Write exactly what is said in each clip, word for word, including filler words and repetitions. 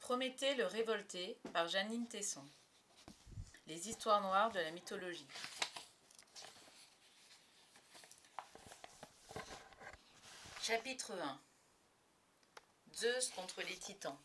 Prométhée le révolté par Janine Tesson. Les histoires noires de la mythologie. Chapitre un. Zeus contre les titans.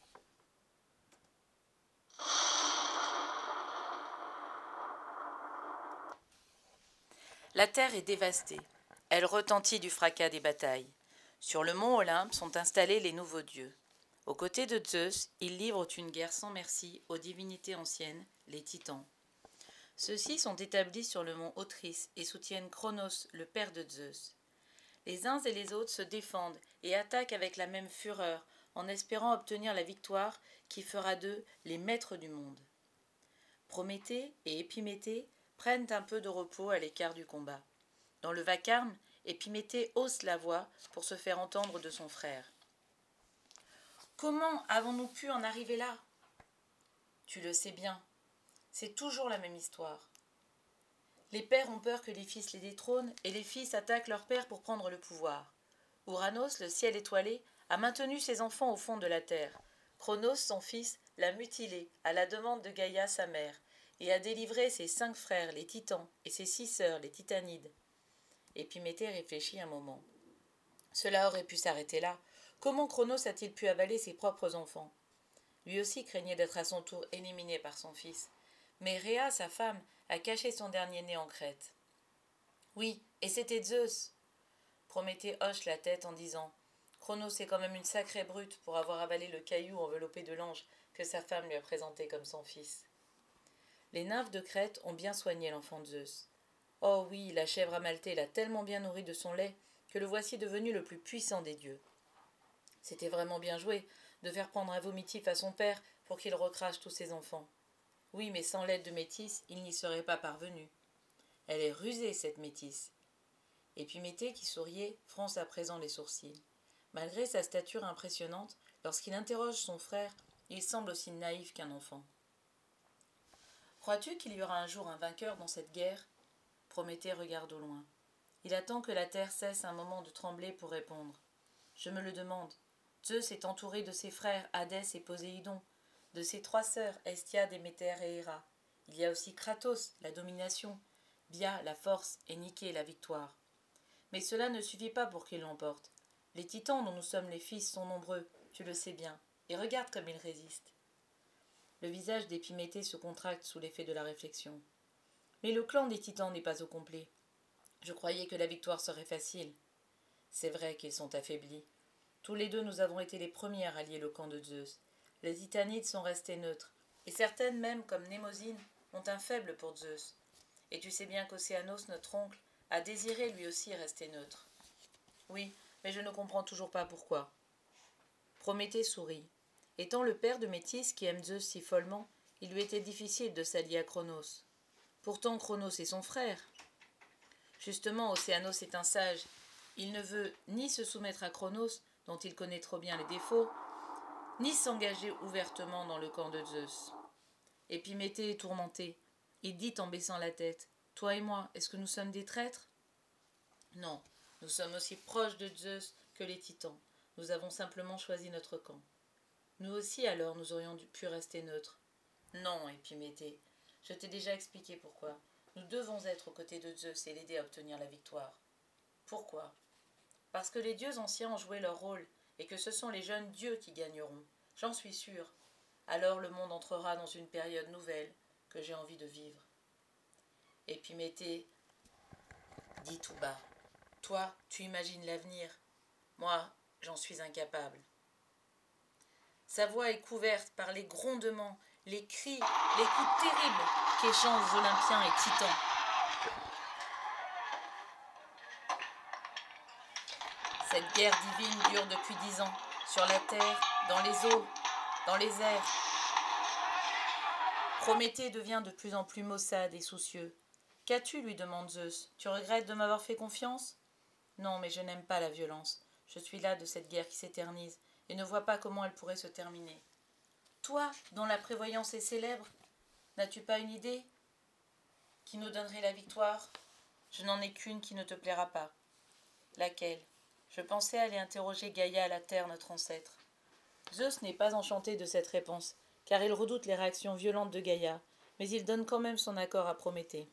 La terre est dévastée. Elle retentit du fracas des batailles. Sur le mont Olympe sont installés les nouveaux dieux. Aux côtés de Zeus, ils livrent une guerre sans merci aux divinités anciennes, les titans. Ceux-ci sont établis sur le mont Othrys et soutiennent Cronos, le père de Zeus. Les uns et les autres se défendent et attaquent avec la même fureur, en espérant obtenir la victoire qui fera d'eux les maîtres du monde. Prométhée et Épiméthée prennent un peu de repos à l'écart du combat. Dans le vacarme, Épiméthée hausse la voix pour se faire entendre de son frère. « Comment avons-nous pu en arriver là ? Tu le sais bien, c'est toujours la même histoire. Les pères ont peur que les fils les détrônent et les fils attaquent leurs pères pour prendre le pouvoir. Ouranos, le ciel étoilé, a maintenu ses enfants au fond de la terre. Cronos, son fils, l'a mutilé à la demande de Gaïa, sa mère, et a délivré ses cinq frères, les titans, et ses six sœurs, les titanides. Épiméthée réfléchit un moment. Cela aurait pu s'arrêter là. Comment Cronos a-t-il pu avaler ses propres enfants ? Lui aussi craignait d'être à son tour éliminé par son fils. Mais Rhéa, sa femme, a caché son dernier-né en Crète. Oui, et c'était Zeus. Prométhée hoche la tête en disant « Cronos est quand même une sacrée brute pour avoir avalé le caillou enveloppé de l'ange que sa femme lui a présenté comme son fils. » Les nymphes de Crète ont bien soigné l'enfant de Zeus. Oh oui, la chèvre amaltée l'a tellement bien nourri de son lait que le voici devenu le plus puissant des dieux. C'était vraiment bien joué de faire prendre un vomitif à son père pour qu'il recrache tous ses enfants. Oui, mais sans l'aide de Métis, il n'y serait pas parvenu. Elle est rusée, cette Métis. Épiméthée, qui souriait, fronce à présent les sourcils. Malgré sa stature impressionnante, lorsqu'il interroge son frère, il semble aussi naïf qu'un enfant. « Crois-tu qu'il y aura un jour un vainqueur dans cette guerre ?» Prométhée regarde au loin. Il attend que la terre cesse un moment de trembler pour répondre. « Je me le demande. Zeus est entouré de ses frères Hadès et Poséidon, de ses trois sœurs Hestia, Déméter et Héra. Il y a aussi Kratos, la domination, Bia, la force, et Niké, la victoire. Mais cela ne suffit pas pour qu'il l'emporte. Les titans dont nous sommes les fils sont nombreux, tu le sais bien, et regarde comme ils résistent. » Le visage d'Épiméthée se contracte sous l'effet de la réflexion. « Mais le clan des titans n'est pas au complet. Je croyais que la victoire serait facile. C'est vrai qu'ils sont affaiblis. Tous les deux nous avons été les premières à lier le camp de Zeus. Les Titanides sont restées neutres, et certaines même, comme Mnémosyne, ont un faible pour Zeus. Et tu sais bien qu'Océanos, notre oncle, a désiré lui aussi rester neutre. Oui, mais je ne comprends toujours pas pourquoi. » Prométhée sourit. Étant le père de Métis qui aime Zeus si follement, il lui était difficile de s'allier à Cronos. Pourtant Cronos est son frère. Justement, Océanos est un sage. Il ne veut ni se soumettre à Cronos, dont il connaît trop bien les défauts, ni s'engager ouvertement dans le camp de Zeus. Épiméthée est tourmenté. Il dit en baissant la tête « Toi et moi, est-ce que nous sommes des traîtres ? Non, nous sommes aussi proches de Zeus que les titans. Nous avons simplement choisi notre camp. Nous aussi, alors, nous aurions pu rester neutres. Non, Épiméthée, je t'ai déjà expliqué pourquoi. Nous devons être aux côtés de Zeus et l'aider à obtenir la victoire. Pourquoi ? Parce que les dieux anciens ont joué leur rôle et que ce sont les jeunes dieux qui gagneront. J'en suis sûre. Alors le monde entrera dans une période nouvelle que j'ai envie de vivre. » Épiméthée dit tout bas. « Toi, tu imagines l'avenir. Moi, j'en suis incapable. » Sa voix est couverte par les grondements, les cris, les coups terribles qu'échangent Olympiens et Titans. Cette guerre divine dure depuis dix ans, sur la terre, dans les eaux, dans les airs. Prométhée devient de plus en plus maussade et soucieux. « Qu'as-tu » lui demande Zeus. « Tu regrettes de m'avoir fait confiance ?»« Non, mais je n'aime pas la violence. Je suis las de cette guerre qui s'éternise et ne vois pas comment elle pourrait se terminer. Toi, dont la prévoyance est célèbre, n'as-tu pas une idée qui nous donnerait la victoire ? Je n'en ai qu'une qui ne te plaira pas. » « Laquelle ? Je pensais aller interroger Gaïa à la terre, notre ancêtre. » Zeus n'est pas enchanté de cette réponse, car il redoute les réactions violentes de Gaïa, mais il donne quand même son accord à Prométhée.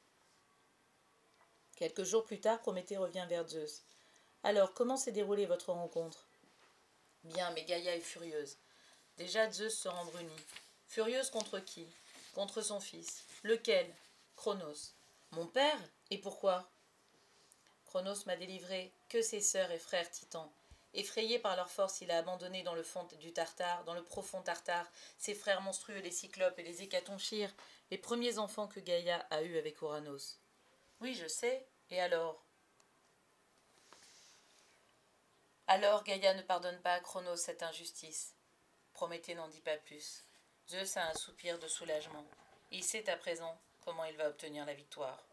Quelques jours plus tard, Prométhée revient vers Zeus. Alors, comment s'est déroulée votre rencontre? Bien, mais Gaïa est furieuse. Déjà, Zeus se rembrunit. Furieuse contre qui? Contre son fils. Lequel? Cronos. Mon père? Et pourquoi? Cronos m'a délivré que ses sœurs et frères titans. Effrayé par leur force, il a abandonné dans le fond du Tartare, dans le profond Tartare, ses frères monstrueux, les cyclopes et les hécatonchires, les premiers enfants que Gaïa a eus avec Ouranos. Oui, je sais. Et alors? Alors Gaïa ne pardonne pas à Cronos cette injustice. Prométhée n'en dit pas plus. Zeus a un soupir de soulagement. Il sait à présent comment il va obtenir la victoire.